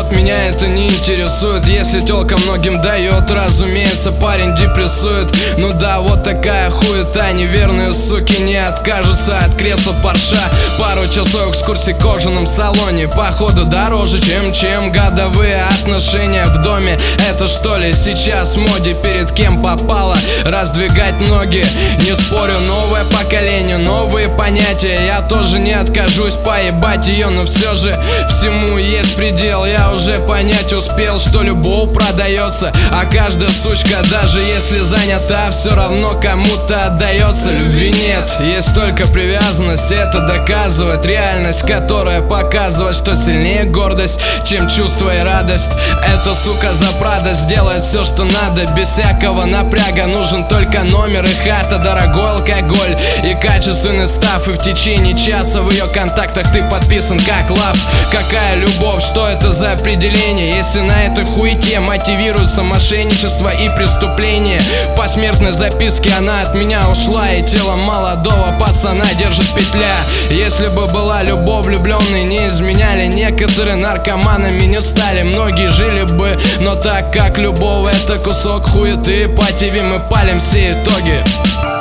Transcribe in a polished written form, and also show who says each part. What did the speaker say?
Speaker 1: Вот меня это не интересует. Если тёлка многим дает, разумеется, парень депрессует. Ну да, вот такая хуета. Неверные суки не откажутся от кресла Порша. Пару часов экскурсий в кожаном салоне. Походу дороже, чем годовые отношения в доме. Это что ли сейчас в моде? Перед кем попало раздвигать ноги? Не спорю, новое поколение, новые понятия. Я тоже не откажусь поебать ее, но все же всему есть предел. Я уже понять успел, что любовь продается, а каждая сучка, даже если занята, все равно кому-то отдается. Любви нет, есть только привязанность. Это доказывает реальность, которая показывает, что сильнее гордость, чем чувство и радость. Эта сука за Прада сделает все, что надо, без всякого напряга. Нужен только номер и хата, дорогой алкоголь и качественный став. И в течение часа в ее контактах ты подписан как лав. Какая любовь, что это за определение, если на этой хуете мотивируется мошенничество и преступление? По смертной записке она от меня ушла, и тело молодого пацана держит петля. Если бы была любовь, влюбленные не изменяли, некоторые наркоманами не стали, многие жили бы. Но так как любовь это кусок хуеты, по ТВ мы палим все итоги.